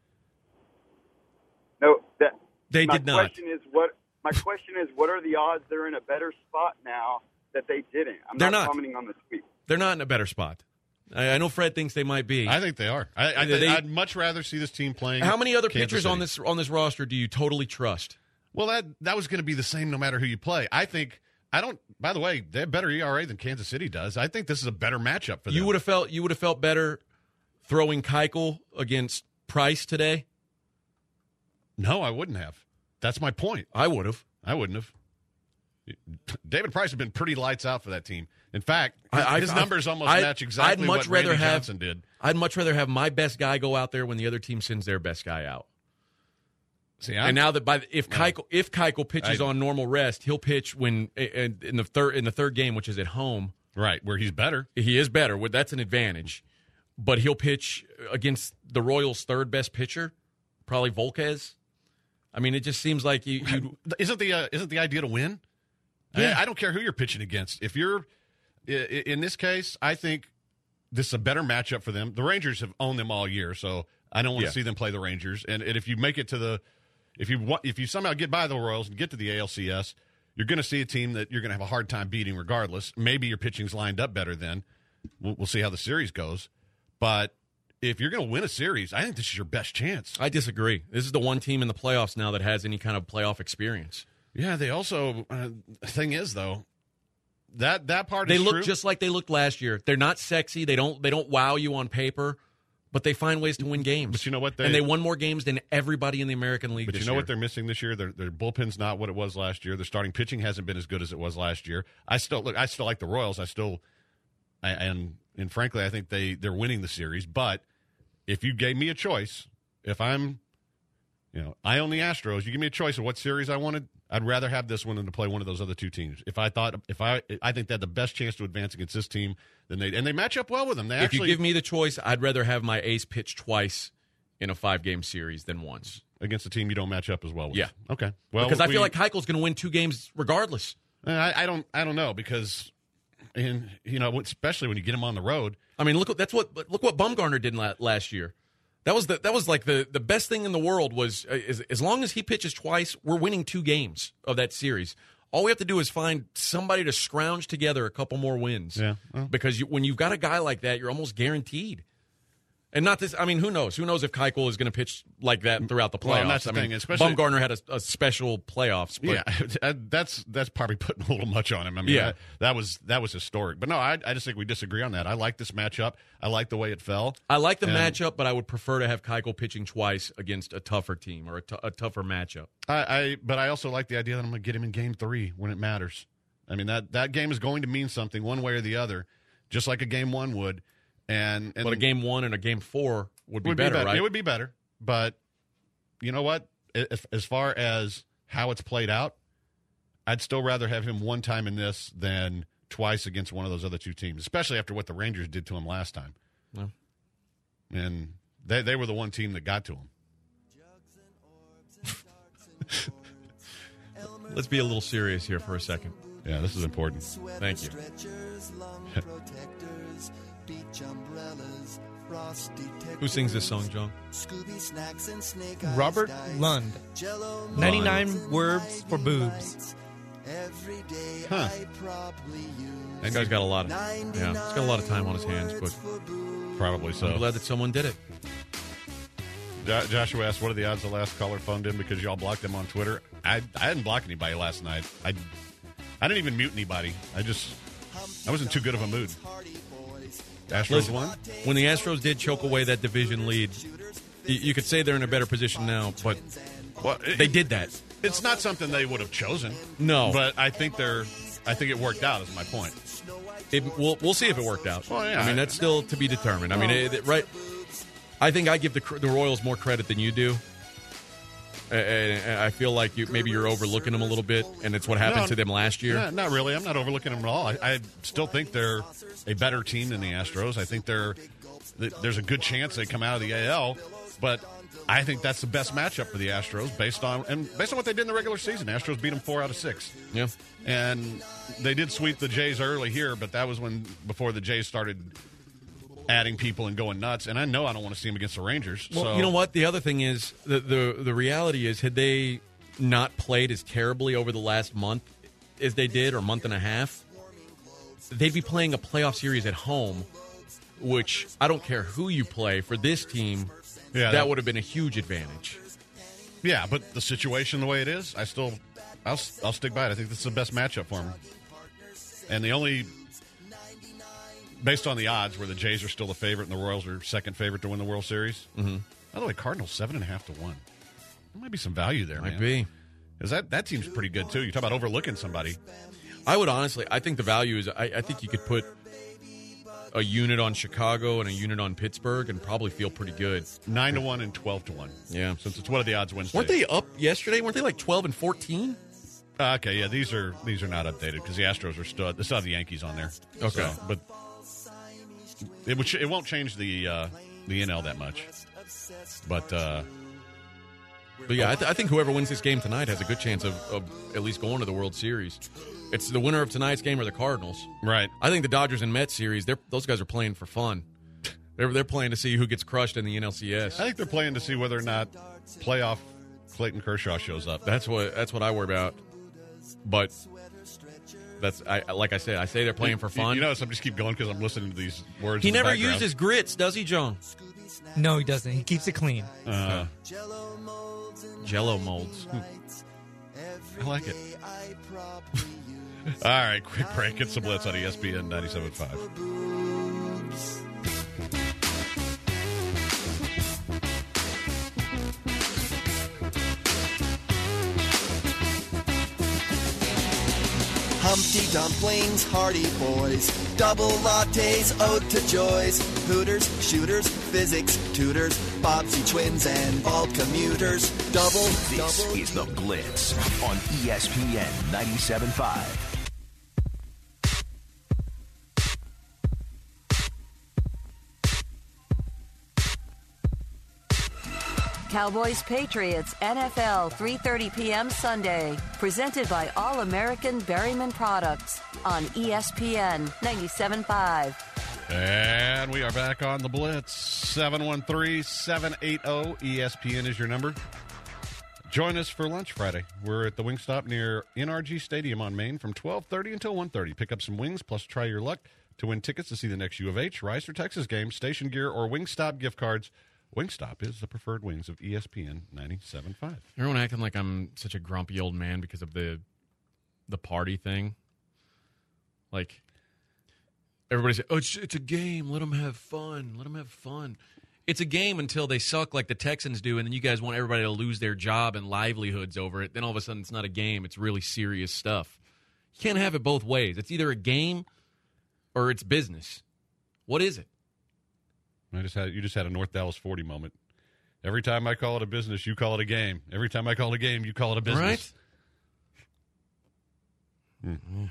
No, that They my did not. Question is what my question is what are the odds they're in a better spot now that they didn't? I'm They're not, not. commenting on the tweet. They're not in a better spot. I, I know Fred thinks they might be. I think they are. I, I They- I'd much rather see this team playing. How many other Kansas pitchers City. on this on this roster do you totally trust? Well, that that was going to be the same no matter who you play. I think. I don't. By the way, they have better E R A than Kansas City does. I think this is a better matchup for them. You would have felt you would have felt better throwing Keuchel against Price today. No, I wouldn't have. That's my point. I would have. I wouldn't have. David Price has been pretty lights out for that team. In fact, his, I, I, his numbers I, almost I'd, match exactly I'd much what Randy rather have, Johnson did. I'd much rather have my best guy go out there when the other team sends their best guy out. See, I'm, and now that by the, if Keuchel, if Keuchel pitches I, on normal rest, he'll pitch when in, in the third in the third game, which is at home. Right, where he's better. He is better. That's an advantage. But he'll pitch against the Royals' third best pitcher, probably Volquez. I mean, it just seems like you. you isn't the uh, isn't the idea to win? Yeah. I, I don't care who you're pitching against. If you're in this case, I think this is a better matchup for them. The Rangers have owned them all year, so I don't want Yeah. to see them play the Rangers. And, and if you make it to the, if you want, if you somehow get by the Royals and get to the A L C S, you're going to see a team that you're going to have a hard time beating, regardless. Maybe your pitching's lined up better then. We'll, we'll see how the series goes. But if you're going to win a series, I think this is your best chance. I disagree. This is the one team in the playoffs now that has any kind of playoff experience. Yeah, they also. Uh, the thing is, though, that that part They is look true. just like they looked last year. They're not sexy. They don't. They don't wow you on paper, but they find ways to win games. But you know what? They, and they won more games than everybody in the American League. But this you know year. what they're missing this year? Their their bullpen's not what it was last year. Their starting pitching hasn't been as good as it was last year. I still look. I still like the Royals. I still, I, and and frankly, I think they they're winning the series. But if you gave me a choice, if I'm, you know, I own the Astros, you give me a choice of what series I wanted, I'd rather have this one than to play one of those other two teams. If I thought, if I, I think they had the best chance to advance against this team, then they and they match up well with them. They if actually you give me the choice, I'd rather have my ace pitch twice in a five-game series than once against a team you don't match up as well with. Yeah. Okay. Well, because I we, feel like Keuchel's going to win two games regardless. I, I don't. I don't know because, and you know, especially when you get him on the road. I mean, look. That's what. Look what Bumgarner did la- last year. That was the that was like the, the best thing in the world was uh, as, as long as he pitches twice, we're winning two games of that series. All we have to do is find somebody to scrounge together a couple more wins. Yeah. Well. Because you, when you've got a guy like that, you're almost guaranteed. And not this. I mean, who knows? Who knows if Keuchel is going to pitch like that throughout the playoffs? Well, that's the I thing, mean, especially Bumgarner had a, a special playoffs. But, yeah, that's that's probably putting a little much on him. I mean, Yeah. that, that was that was historic. But no, I, I just think we disagree on that. I like this matchup. I like the way it fell. I like the And matchup, but I would prefer to have Keuchel pitching twice against a tougher team or a, t- a tougher matchup. I, I but I also like the idea that I'm going to get him in game three when it matters. I mean, that, that game is going to mean something one way or the other, just like a game one would. And, and But a game one and a game four would be, would better, be better, right? It would be better. But you know what? If, as far as how it's played out, I'd still rather have him one time in this than twice against one of those other two teams, especially after what the Rangers did to him last time. Yeah. And they they were the one team that got to him. Let's be a little serious here for a second. Yeah, this is important. Thank you. Who sings this song, John? Robert Lund. ninety-nine words for boobs. Huh. That guy's got a lot of yeah, he's got a lot of time on his hands, but probably so. I'm glad that someone did it. Jo- Joshua asked, "What are the odds the last caller phoned in because y'all blocked him on Twitter?" I I didn't block anybody last night. I I didn't even mute anybody. I just I was in too good of a mood. Astros Listen, won. when the Astros did choke away that division lead, you, you could say they're in a better position now, but Well, it- they did that. It's not something they would have chosen. No. But I think they're I think it worked out is my point. It, we'll, we'll see if it worked out. Well, yeah. I mean, that's still to be determined. I mean, it, it- right? I think I give the the Royals more credit than you do. And, and I feel like you maybe you're overlooking them a little bit, and it's what happened No, to them last year. Not, not really. I'm not overlooking them at all. I, I still think they're a better team than the Astros. I think they're th- there's a good chance they come out of the A L, but I think that's the best matchup for the Astros based on and based on what they did in the regular season. The Astros beat them four out of six. Yeah, and they did sweep the Jays early here, but that was when before the Jays started adding people and going nuts. And I know I don't want to see them against the Rangers. Well, so. you know what? The other thing is the, the the reality is, had they not played as terribly over the last month as they did, or month and a half, they'd be playing a playoff series at home. Which I don't care who you play for this team. Yeah, that, that- would have been a huge advantage. Yeah, but the situation the way it is, I still, I'll, I'll stick by it. I think this is the best matchup for them. And the only, based on the odds, where the Jays are still the favorite and the Royals are second favorite to win the World Series. Mm-hmm. By the way, Cardinals seven and a half to one. There might be some value there, Might man. be. Because that, that team's pretty good, too. You talk about overlooking somebody. I would honestly, I think the value is, I, I think you could put a unit on Chicago and a unit on Pittsburgh and probably feel pretty good. Nine to one and twelve to one. Yeah. Since it's what are the odds Wednesday? Weren't they up yesterday? Weren't they like twelve and fourteen? Uh, okay, yeah, these are these are not updated because the Astros are still. They still have the Yankees on there. Okay. So, but it would ch- it won't change the uh, the N L that much. But uh, But yeah, I, th- I think whoever wins this game tonight has a good chance of, of at least going to the World Series. It's the winner of tonight's game or the Cardinals. Right. I think the Dodgers and Mets series, they're, those guys are playing for fun. They're they're playing to see who gets crushed in the N L C S. I think they're playing to see whether or not playoff Clayton Kershaw shows up. That's what that's what I worry about. But that's I like I said, I say they're playing for fun. You notice I'm just keep going because I'm listening to these words. He in the never background. uses grits, does he, John? No, he doesn't. He keeps it clean. Uh, Jello molds. I like it. All right, quick break. It's the Blitz on E S P N ninety-seven point five. Humpty Dumplings, Hardy Boys, double lattes, ode to joys, Hooters, shooters, physics, tutors, Bobsy twins and bald commuters, double, This double. is The Blitz on E S P N ninety-seven point five. Cowboys Patriots N F L three thirty p.m. Sunday. Presented by All American Berryman Products on E S P N ninety-seven point five. And we are back on the Blitz. seven one three, seven eight zero, E S P N is your number. Join us for lunch Friday. We're at the Wingstop near N R G Stadium on Main from twelve thirty until one thirty. Pick up some wings, plus try your luck to win tickets to see the next U of H, Rice, or Texas game, station gear, or Wingstop gift cards. Wingstop is the preferred wings of E S P N ninety-seven point five. Everyone acting like I'm such a grumpy old man because of the the party thing. Like, everybody say, oh, it's, it's a game. Let them have fun. Let them have fun. It's a game until they suck like the Texans do, and then you guys want everybody to lose their job and livelihoods over it. Then all of a sudden it's not a game. It's really serious stuff. You can't have it both ways. It's either a game or it's business. What is it? I just had you just had a North Dallas forty moment. Every time I call it a business, you call it a game. Every time I call it a game, you call it a business. Right? Mm-hmm.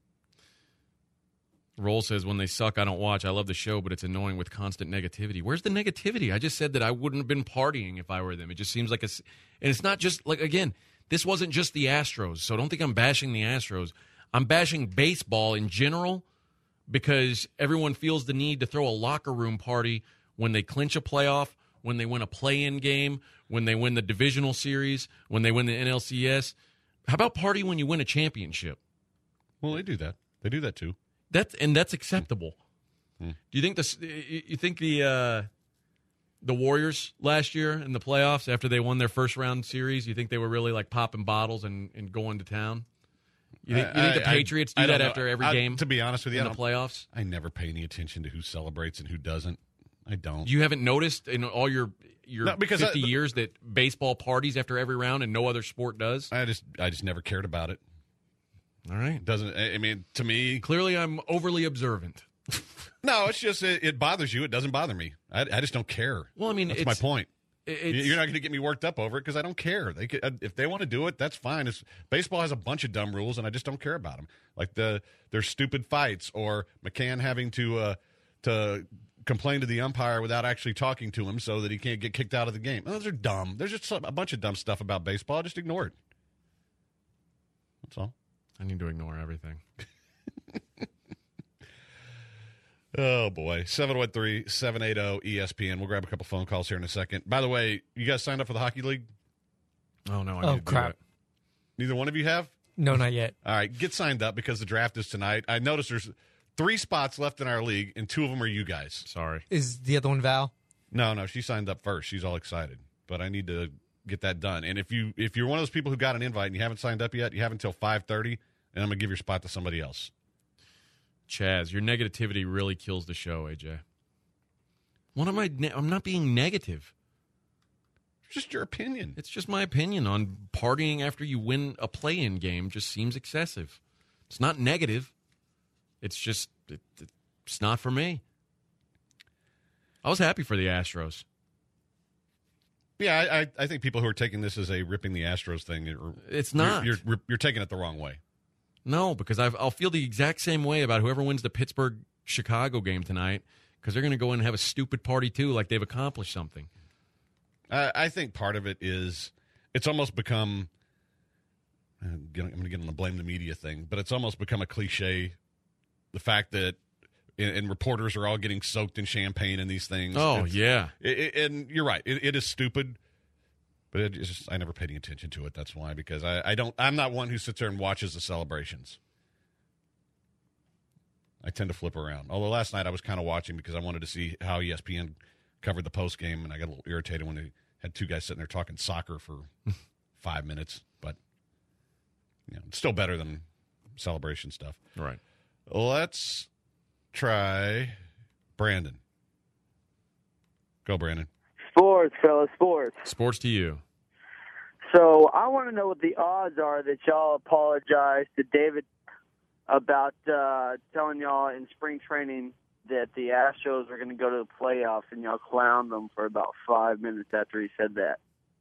Roll says, when they suck, I don't watch. I love the show, but it's annoying with constant negativity. Where's the negativity? I just said that I wouldn't have been partying if I were them. It just seems like a... And it's not just... like again, this wasn't just the Astros, so don't think I'm bashing the Astros. I'm bashing baseball in general because everyone feels the need to throw a locker room party when they clinch a playoff, when they win a play-in game, when they win the divisional series, when they win the N L C S. How about party when you win a championship? Well, they do that. They do that too. That's and that's acceptable. Hmm. Do you think this? You think the uh, the Warriors last year in the playoffs after they won their first round series? You think they were really like popping bottles and, and going to town? You think, you think the I, Patriots I, do I that know. after every I, game? To be honest with you, in I the don't- playoffs, I never pay any attention to who celebrates and who doesn't. I don't. you haven't noticed in all your your No, because fifty I- years that baseball parties after every round and no other sport does. I just I just never cared about it. All right, Doesn't I I mean to me? clearly I'm overly observant. No, it's just it, it bothers you. It doesn't bother me. I, I just don't care. Well, I mean, that's it's- my point. It's, You're not going to get me worked up over it because I don't care. They could, if they want to do it, that's fine. It's, baseball has a bunch of dumb rules, and I just don't care about them. Like the there's stupid fights or McCann having to uh, to complain to the umpire without actually talking to him so that he can't get kicked out of the game. Those are dumb. There's just a bunch of dumb stuff about baseball. Just ignore it. That's all. I need to ignore everything. Oh, boy. seven one three, seven eight zero, E S P N. We'll grab a couple phone calls here in a second. By the way, you guys signed up for the Hockey League? Oh, no. I Oh, need to crap. do it. Neither one of you have? No, not yet. All right, get signed up because the draft is tonight. I noticed there's three spots left in our league, and two of them are you guys. Sorry. Is the other one Val? No, no, she signed up first. She's all excited, but I need to get that done. And if you if you're one of those people who got an invite and you haven't signed up yet, you have until five thirty, and I'm gonna give your spot to somebody else. Chaz, your negativity really kills the show, A J. What am I? Ne- I'm not being negative. It's just your opinion. It's just my opinion on partying after you win a play-in game. Just seems excessive. It's not negative. It's just it, it's not for me. I was happy for the Astros. Yeah, I, I, I think people who are taking this as a ripping the Astros thing, are, It's not. You're, you're you're taking it the wrong way. No, because I've, I'll feel the exact same way about whoever wins the Pittsburgh-Chicago game tonight, because they're going to go in and have a stupid party, too, like they've accomplished something. Uh, I think part of it is it's almost become, I'm going to get on the blame the media thing, but it's almost become a cliche, the fact that, and, and reporters are all getting soaked in champagne and these things. Oh, It's- yeah. It, it- and you're right. It, it is stupid. But it, it's just, I never paid any attention to it. That's why, because I, I don't. I'm not one who sits there and watches the celebrations. I tend to flip around. Although last night I was kind of watching because I wanted to see how E S P N covered the post game, and I got a little irritated when they had two guys sitting there talking soccer for five minutes. But you know, it's still better than celebration stuff. Right. Let's try Brandon. Go, Brandon. Sports, fellas, sports. Sports to you. So I want to know what the odds are that y'all apologize to David about uh, telling y'all in spring training that the Astros are going to go to the playoffs, and y'all clowned them for about five minutes after he said that.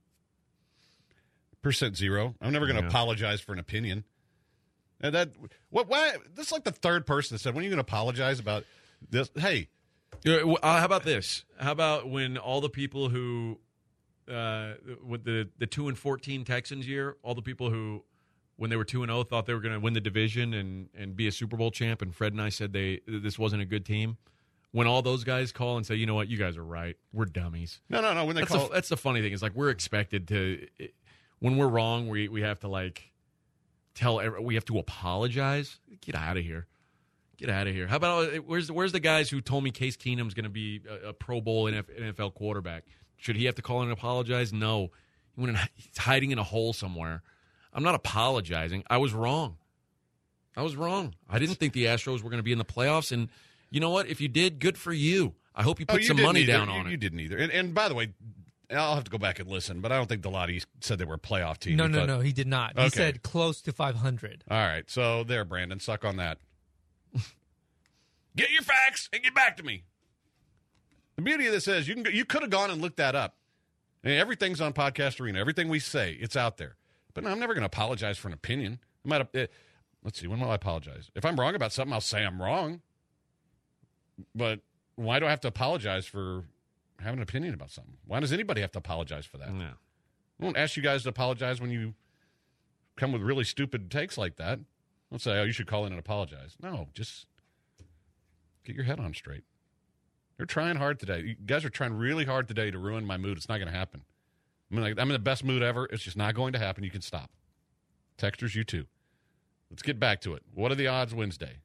Percent zero. I'm never going to Yeah. apologize for an opinion. And that what? Why? This is like the third person that said, "When are you going to apologize about this?" Hey, Yeah, w- uh, how about this? How about when all the people who, uh, with the the two and fourteen Texans year, all the people who, when they were two and zero, thought they were going to win the division and and be a Super Bowl champ, and Fred and I said they this wasn't a good team. when all those guys call and say, you know what, you guys are right. We're dummies. No, no, no. When they that's call, the, that's the funny thing. Is like we're expected to, when we're wrong, we we have to like tell. We have to apologize. Get out of here. Get out of here. How about where's where's the guys who told me Case Keenum's going to be a, a Pro Bowl N F L quarterback? Should he have to call in and apologize? No. He went in, he's hiding in a hole somewhere. I'm not apologizing. I was wrong. I was wrong. I didn't think the Astros were going to be in the playoffs. And you know what? If you did, good for you. I hope you put oh, you some money either. down you, on it. You didn't either. And, and by the way, I'll have to go back and listen, but I don't think Delotti said they were a playoff team. No, he no, thought, no. He did not. Okay. He said close to five hundred. All right. So there, Brandon. Suck on that. Get your facts and get back to me. The beauty of this is you can go, you could have gone and looked that up. I mean, everything's on Podcast Arena. Everything we say, it's out there. But no, I'm never going to apologize for an opinion. I might have, uh, let's see, when will I apologize? If I'm wrong about something, I'll say I'm wrong. But why do I have to apologize for having an opinion about something? Why does anybody have to apologize for that? No. I won't ask you guys to apologize when you come with really stupid takes like that. Don't say, oh, you should call in and apologize. No, just get your head on straight. They're trying hard today. You guys are trying really hard today to ruin my mood. It's not going to happen. I mean, like, I'm in the best mood ever. It's just not going to happen. You can stop. Texters, you too. Let's get back to it. What are the odds Wednesday?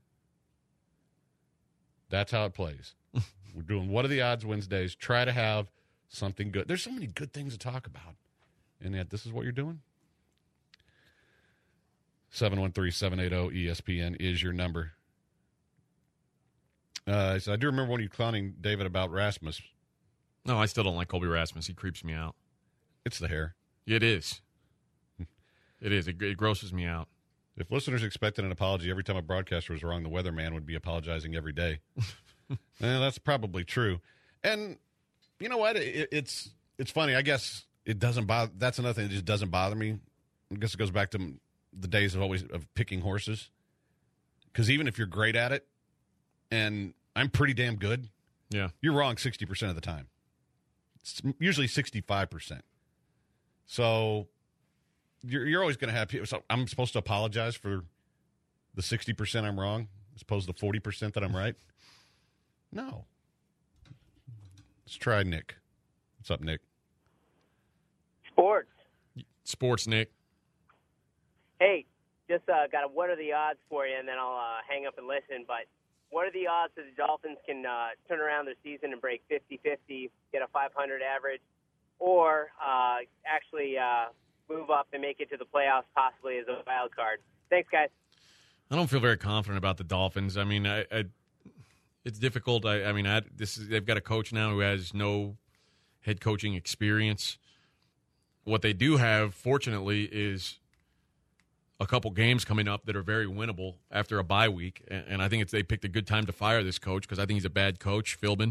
That's how it plays. We're doing What are the odds Wednesdays. Try to have something good. There's so many good things to talk about. And yet this is what you're doing? seven one three, seven eight zero, E S P N is your number. Uh, so I do remember when you clowning David about Rasmus. No, I still don't like Colby Rasmus. He creeps me out. It's the hair. It is. It is. It, it grosses me out. If listeners expected an apology every time a broadcaster was wrong, the weatherman would be apologizing every day. eh, that's probably true. And you know what? It, it's it's funny. I guess it doesn't bother. That's another thing that just doesn't bother me. I guess it goes back to the days of always of picking horses. Because even if you're great at it, and I'm pretty damn good, yeah, you're wrong sixty percent of the time. It's usually sixty-five percent. So you're, you're always going to have people. So I'm supposed to apologize for the sixty percent I'm wrong as opposed to forty percent that I'm right? No. Let's try Nick. What's up, Nick? Sports. Sports, Nick. Hey, just uh, got a what are the odds for you, and then I'll uh, hang up and listen. But what are the odds that the Dolphins can uh, turn around their season and break fifty-fifty, get a five hundred average, or uh, actually uh, move up and make it to the playoffs possibly as a wild card? Thanks, guys. I don't feel very confident about the Dolphins. I mean, I, I it's difficult. I, I mean, I, this is, they've got a coach now who has no head coaching experience. What they do have, fortunately, is a couple games coming up that are very winnable after a bye week, and, and I think it's they picked a good time to fire this coach because I think he's a bad coach, Philbin.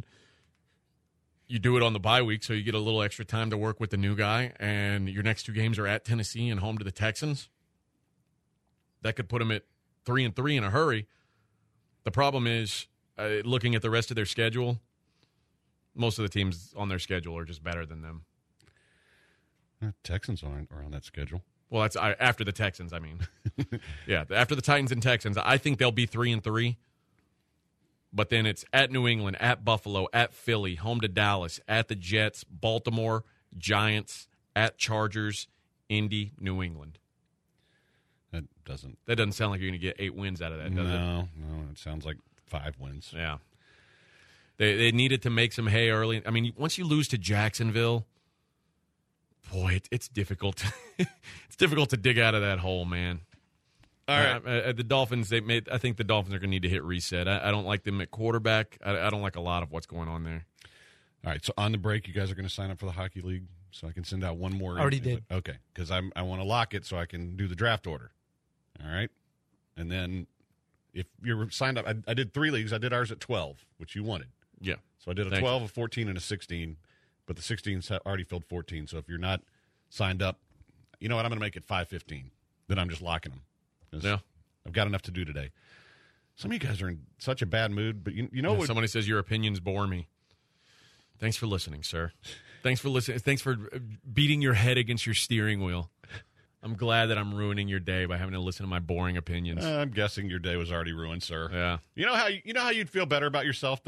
You do it on the bye week, so you get a little extra time to work with the new guy, and your next two games are at Tennessee and home to the Texans. That could put them at three and three in a hurry. The problem is, uh, looking at the rest of their schedule, most of the teams on their schedule are just better than them. Uh, Texans aren't are on that schedule. Well, that's I, after the Texans, I mean. Yeah, after the Titans and Texans, I think they'll be three and three. But then it's at New England, at Buffalo, at Philly, home to Dallas, at the Jets, Baltimore, Giants, at Chargers, Indy, New England. That doesn't. That doesn't sound like you're going to get eight wins out of that, does no, it? No, no. It sounds like five wins. Yeah. They they needed to make some hay early. I mean, once you lose to Jacksonville, boy, it, it's difficult. It's difficult to dig out of that hole, man. All right. Uh, uh, the Dolphins, they made. I think the Dolphins are going to need to hit reset. I, I don't like them at quarterback. I, I don't like a lot of what's going on there. All right. So on the break, you guys are going to sign up for the Hockey League, so I can send out one more. Already did. Okay, because I'm I want to lock it so I can do the draft order. All right, and then if you're signed up, I, I did three leagues. I did ours at twelve, which you wanted. Yeah. So I did a Thank twelve, you. a fourteen, and a sixteen, but the sixteen's already filled fourteen. So if you're not signed up, you know what? I'm going to make it five fifteen. Then I'm just locking them. Yeah. I've got enough to do today. Some of you guys are in such a bad mood, but you, you know Yeah, what? Somebody says your opinions bore me. Thanks for listening, sir. Thanks for listening. Thanks for beating your head against your steering wheel. I'm glad that I'm ruining your day by having to listen to my boring opinions. Uh, I'm guessing your day was already ruined, sir. Yeah. You know how you, you know how you'd feel better about yourself though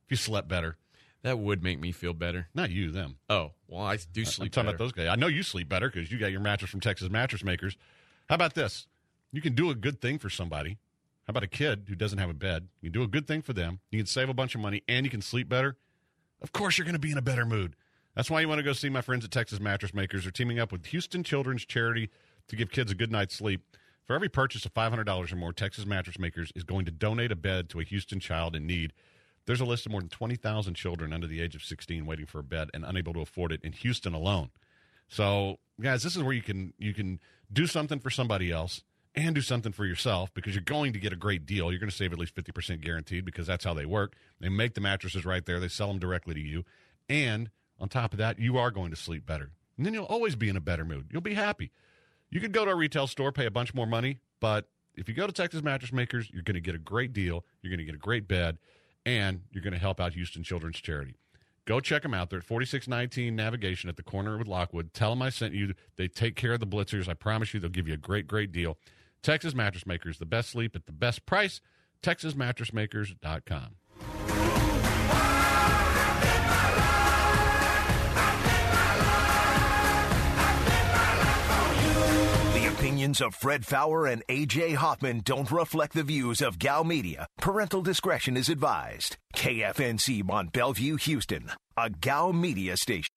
if you slept better. That would make me feel better. Not you, them. Oh, well, I do sleep I'm talking better. about those guys. I know you sleep better because you got your mattress from Texas Mattress Makers. How about this? You can do a good thing for somebody. How about a kid who doesn't have a bed? You can do a good thing for them. You can save a bunch of money, and you can sleep better. Of course, you're going to be in a better mood. That's why you want to go see my friends at Texas Mattress Makers. They're teaming up with Houston Children's Charity to give kids a good night's sleep. For every purchase of five hundred dollars or more, Texas Mattress Makers is going to donate a bed to a Houston child in need. There's a list of more than twenty thousand children under the age of sixteen waiting for a bed and unable to afford it in Houston alone. So, guys, this is where you can you can do something for somebody else and do something for yourself because you're going to get a great deal. You're going to save at least fifty percent guaranteed because that's how they work. They make the mattresses right there. They sell them directly to you. And on top of that, you are going to sleep better. And then you'll always be in a better mood. You'll be happy. You could go to a retail store, pay a bunch more money, but if you go to Texas Mattress Makers, you're going to get a great deal. You're going to get a great bed. And you're going to help out Houston Children's Charity. Go check them out. They're at forty-six nineteen Navigation at the corner with Lockwood. Tell them I sent you. They take care of the blitzers. I promise you they'll give you a great, great deal. Texas Mattress Makers, the best sleep at the best price. Texas Mattress Makers dot com. Opinions of Fred Faour and A J Hoffman don't reflect the views of Gal Media. Parental discretion is advised. K F N C Mont Bellevue, Houston, a Gal Media station.